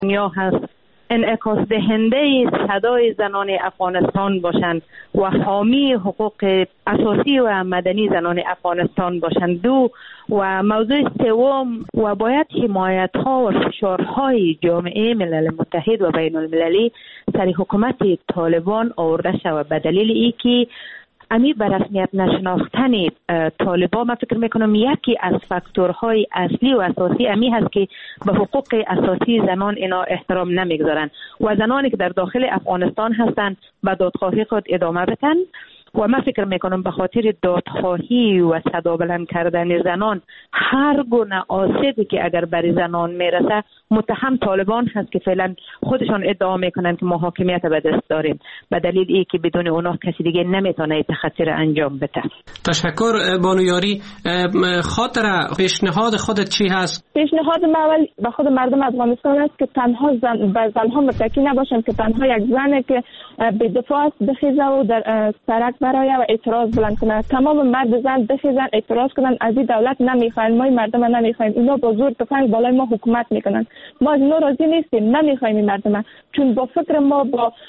دنیا هست انعکاس دهنده صدای زنان افغانستان باشند و حامی حقوق اساسی و مدنی زنان افغانستان باشند. دو و موضوع سوم و باید حمایت ها و فشارهای جامعه ملل متحد و بین المللی سر حکومت طالبان آورده شود به دلیل ای که امی به رسمیت نشناختن طالبان من فکر میکنم یکی از فاکتورهای اصلی و اساسی امی هست که به حقوق اساسی زنان اینا احترام نمیگذارن و زنانی که در داخل افغانستان هستند به دادخواهی خود ادامه بدن و من فکر میکنم به خاطر دادخواهی و صدا بلند کردن زنان هر گونه آسیبی که اگر بر زنان میرسه متهم طالبان هست که فعلا خودشان ادعا میکنن که ما حاکمیت به دست داریم به دلیل ای که بدون اونا کسی دیگه نمیتونه تخطی را انجام بده. تشکر بانو یاری. خاطر پیشنهاد خودت چی هست؟ پیشنهاد من اول به خود مردم افغانستان است که تنها به زنها متکی نباشند که تنها یک زنه که به دفاع است بخیزه و در سرک برای و اعتراض بلند کنند. تمام مرد زن بخیزن اعتراض کنن از این دولت نمیخوایم، ما مردم نمیخوایم، اینا با زور تفنگ بالای ما حکومت میکنن، ما از اینا راضی نیستیم، نمیخوایم این مردم، چون با فکر ما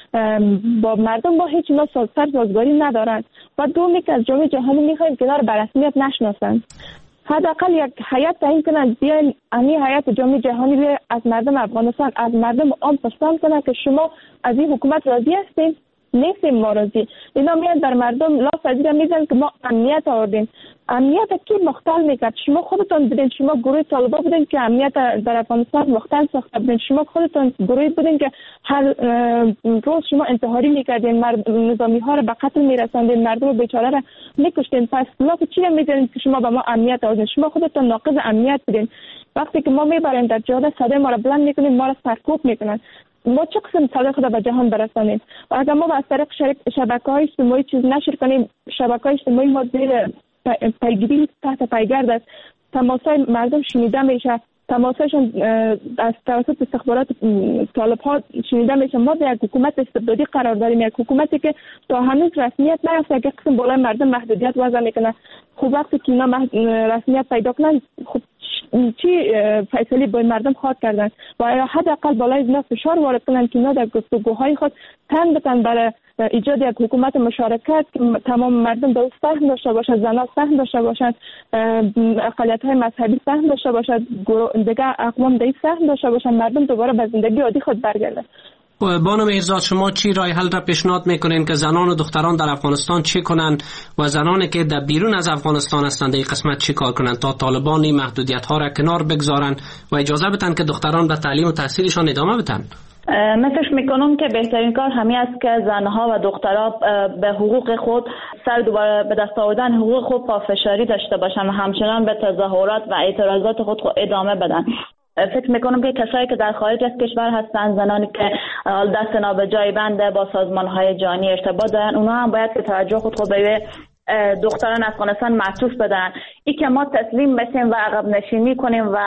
با مردم با هیچ اینا سازگاری ندارند. و دومی که از جامعه جهانی میخوایم که دار به رسمیت نشناسند، حداقل یک هیئت تعیین کنند، بیاین این هیئت جامعه جهانی از مردم افغانستان از مردم عام پرسان کنند که شما از این حکومت راضی هستین؟ نیستیم ما راضی. اینا میان در مردم لاف از این میزن که ما امنیت آوردیم. امنیت کی مختل میکرد؟ شما خودتون بودین، شما گروه طالبا بودین که امنیت در افغانستان مختل ساخته بودین، شما خودتون گروهی بودین که هر روز شما انتحاری میکردین، نظامی ها رو به قتل میرساندین، مردم بیچاره رو میکشتین. پس لاف چی میزنین که شما به ما امنیت آوردین؟ شما خودتون ناقض امنیت بودین. وقتی که ما میبریم در جاده صدای ما رو بلند میکنین، ما رو سرکوب میکنن. ما چه قسم صدای خود به جهان برسانیم؟ و اگر ما از طریق شبکه‌های اجتماعی چیز نشر کنیم، شبکه‌های اجتماعی ما زیر پیگیری تحت پیگرد است، تماسای مردم شنیده میشه، تماسایشون از توسط استخبارات طالب ها شنیده میشه. ما در یک حکومت استبدادی قرار داریم، یک حکومتی که تا هنوز رسمیت نیافته، یک قسم بالای مردم محدودیت وضع میکنه. خب وقتی که اینا رسمیت پیدا کنن، خب چی فیصله با مردم خواهد کردن و یا حداقل بالای اینا فشار وارد کنن که اینا در گفتگوهای خود تن بتن برای ایجاد یک حکومت مشارکت که تمام مردم در سهم داشته باشند، زنان سهم داشته باشند، اقلیت‌های مذهبی سهم داشته باشند، دیگر اقوام در سهم داشته باشند، مردم دوباره به زندگی عادی خود برگردند. بانو مهرزاد، شما چی راه حل را پیشنهاد میکنین که زنان و دختران در افغانستان چی کنند و زنانی که در بیرون از افغانستان هستند این قسمت چی کار کنند تا طالبان این محدودیت ها را کنار بگذارند و اجازه بدن که دختران به تعلیم و تحصیلشان ادامه بدن؟ من فکر میکنم که بهترین کار همین است که زنها و دخترها به حقوق خود سر دوباره به دست آوردن حقوق خود پافشاری داشته باشند و همچنان به تظاهرات و اعتراضات خود ادامه بدن. فکر میکنم که کسایی که در خارج از کشور هستند، زنانی که دست نابجایی بنده با سازمان‌های جهانی ارتباط دارن، اونها هم باید که توجه خود به دختران افغانستان معطوف بدن. این که ما تسلیم بشیم و عقب نشینی کنیم و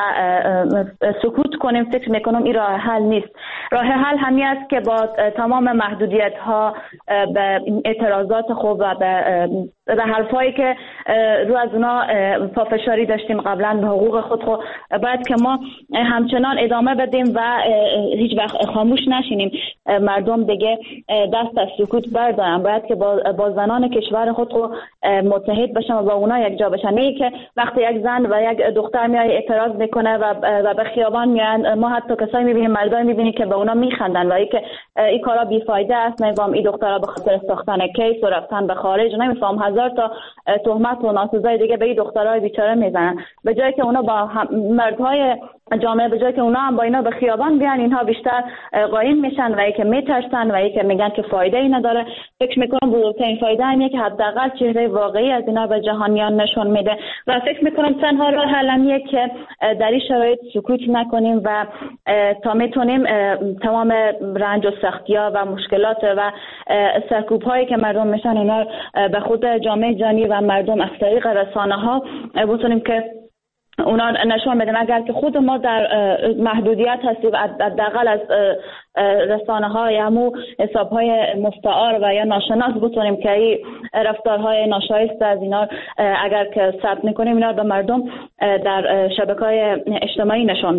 سکوت کنیم، فکر میکنم این راه حل نیست. راه حل همین است که با تمام محدودیت ها به اعتراضات خوب و به حرفایی که رو از اونا پافشاری داشتیم قبلا به حقوق خود باید که ما همچنان ادامه بدیم و هیچ وقت خاموش نشینیم. مردم دیگه دست از سکوت بردارن، باید که با زنان کشور خود متحد بشن و با اونا یک جا بشن. نه که وقتی یک زن و یک دختر میاد اعتراض میکنه و به خیابان میان، ما حتی کسایی میبینیم، مردای میبینیم که به اونا میخندن و این کارا بیفایده است. نمیفهم این دخترها به خاطر ساختن کیس و رفتن به خارج، نمیفهم هزار تا تهمت و ناسزای دیگه به این دخترای بیچاره میزنن. به جایی که اونا با مردهای جامعه، به جایی که اونا هم با اینا به خیابان بیان، اینها بیشتر قایم میشن و که میترسن و که میگن که فایده ای نداره. فکر میکنم بزرگترین فایده اینه که حداقل چهره واقعی از اینا به جهانیان نشون میده و فکر میکنم تنها راه حل که در این شرایط سکوت نکنیم و تا میتونیم تمام رنج و سختی‌ها و مشکلات و سرکوب‌هایی که مردم میشن اینا به خود جامعه جهانی و مردم از طریق رسانه‌ها بتونیم که اونا نشون بدیم. اگر که خود ما در محدودیت هستیم، حداقل از رسانه‌ها یا همون حساب‌های مستعار و یا ناشناس بتونیم که این رفتارهای ناشایسته از اینا اگر که ثبت می‌کنیم اینا به مردم در شبکه‌های اجتماعی نشون بدیم.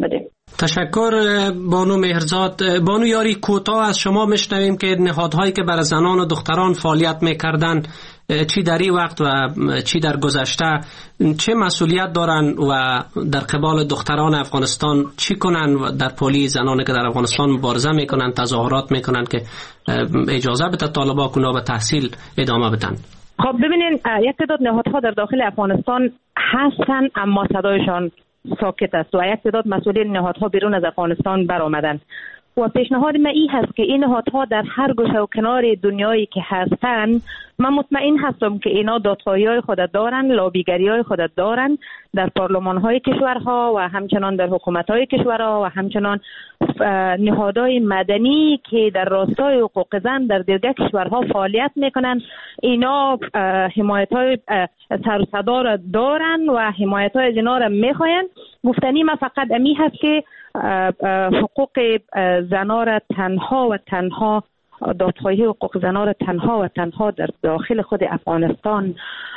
تشکر بانو مهرزاد. بانو یاری، کوتاه از شما میشنویم که نهادهایی که برای زنان و دختران فعالیت میکردن چی در این وقت و چی در گذشته چه مسئولیت دارن و در قبال دختران افغانستان چی کنن و در پلی زنانی که در افغانستان مبارزه میکنن، تظاهرات میکنن که اجازه بده طالبان که به تحصیل ادامه بدن. خب ببینین، یک تعداد نهادها در داخل افغانستان هستن اما صدایشان ساکت است و یک تعداد مسئولین نهادها بیرون از افغانستان برآمدند و پیشنهاد من این هست که این نهادها در هر گوشه و کنار دنیایی که هستند، من مطمئن هستم که اینا دادخواهی‌های خود دارن، لابیگری‌های خود دارن در پارلمان‌های کشورها و همچنان در حکومت‌های کشورها و همچنان نهادهای مدنی که در راستای حقوق زن در دیگر کشورها فعالیت میکنن. اینا حمایت‌های سر و صدا را دارن و حمایت‌های از اینا را میخواین. گفتنی من فقط امی هست که حقوق زنان را تنها و تنها، دادخواهی حقوق زنان را تنها و تنها در داخل خود افغانستان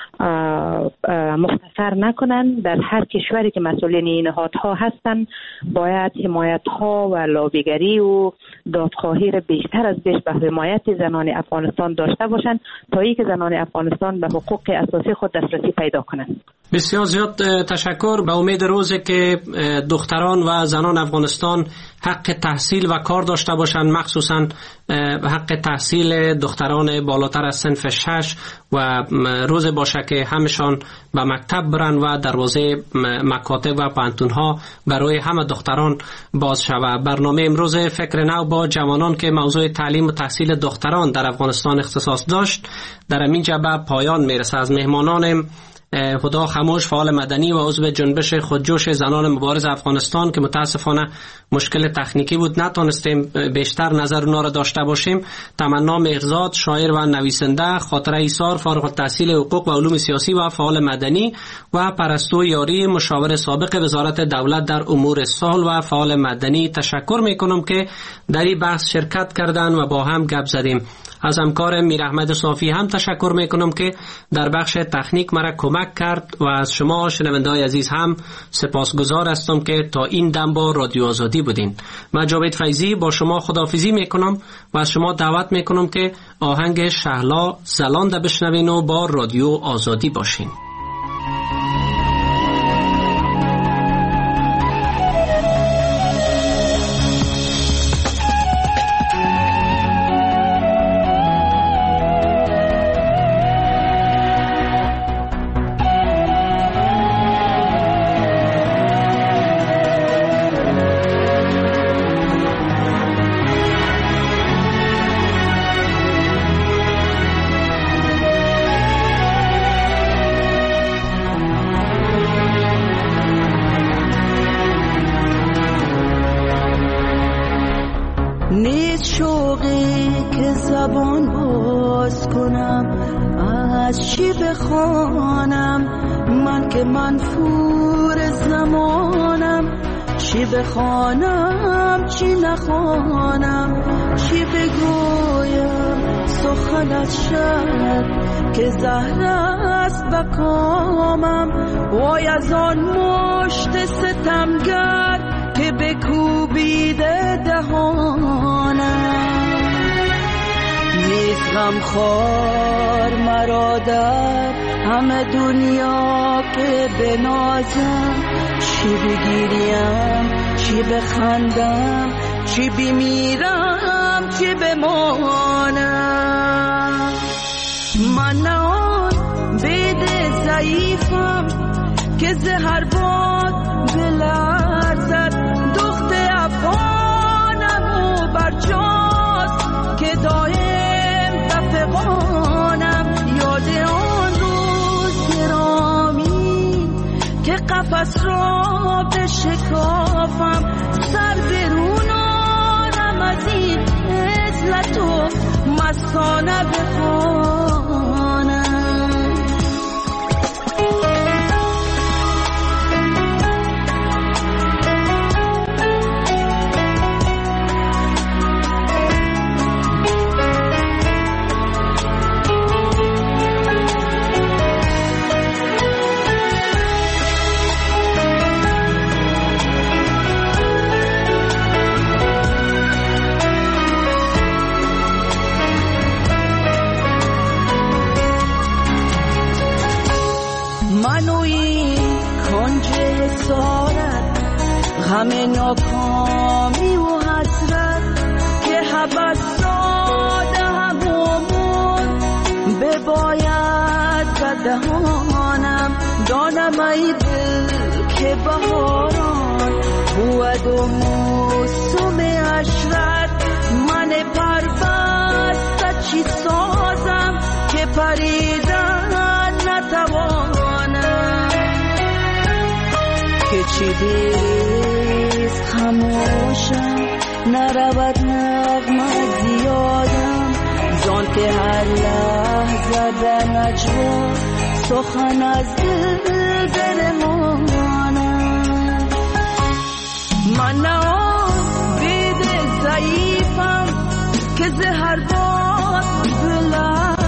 مختصر نکنن. در هر کشوری که مسئولین این نهادها هستن باید حمایت ها و لابیگری و دادخواهی را بیشتر از بیش به حمایت زنان افغانستان داشته باشند تا اینکه زنان افغانستان به حقوق اساسی خود دسترسی پیدا کنند. بسیار زیاد تشکر. به امید روزی که دختران و زنان افغانستان حق تحصیل و کار داشته باشند، مخصوصا حق تحصیل دختران بالاتر از صنف 6 و روز باشه که همشان به مکتب برن و دروازه مکاتب و پانتونها برای همه دختران باز شود. برنامه امروز فکر نو با جوانان که موضوع تعلیم و تحصیل دختران در افغانستان اختصاص داشت در این جبه پایان میرسه. از مهمانان خدا خاموش، فعال مدنی و عضو جنبش خودجوش زنان مبارز افغانستان که متاسفانه مشکل تکنیکی بود نتونستیم بیشتر نظر اونا را داشته باشیم، تمنا مهرزاد، شاعر و نویسنده، خاطره ایثار، فارغ التحصیل حقوق و علوم سیاسی و فعال مدنی، و پرستو یاری، مشاور سابق وزارت دولت در امور صلح و فعال مدنی. تشکر میکنم که در این بحث شرکت کردن و با هم گپ زدیم. از همکار میر احمد صافی هم تشکر میکنم که در بخش تکنیک مرا کمک کرد و از شما شنونده‌های عزیز هم سپاسگزار هستم که تا این دم با رادیو آزادی بودین. من جاوید فیضی با شما خداحافظی میکنم و از شما دعوت میکنم که آهنگ شهلا زلانده بشنوین و با رادیو آزادی باشین. بخوانم چی نخوانم، چی بگویم سخنت شد که زهر است به کامم. وای از آن مشت ستمگر که بکوبیده دهانم. نیست غمخوار مرا در همه دنیا که بنازم، چی بگیریم چی بخندم، چی بمیرم چی بمانم. من نه آن بید ضعیفم که زهر باد بلرزد، دخت افغانم و برجاست که دایم دفقانم. یاد آن روز گرامی که قفس را بشکافم، سر برونانم از این عزلت و مستانه بخوانم. دهانم دانم ای دل که بهاران بود و موسم عشرت من پربسته چی سازم که پریدن نتوانم که چی دیست خموشم نرود نغمه زیادم زان که هر لحظه در نجوا سخن از دل مانم من نه بید ضعیفم که زهر باز بلند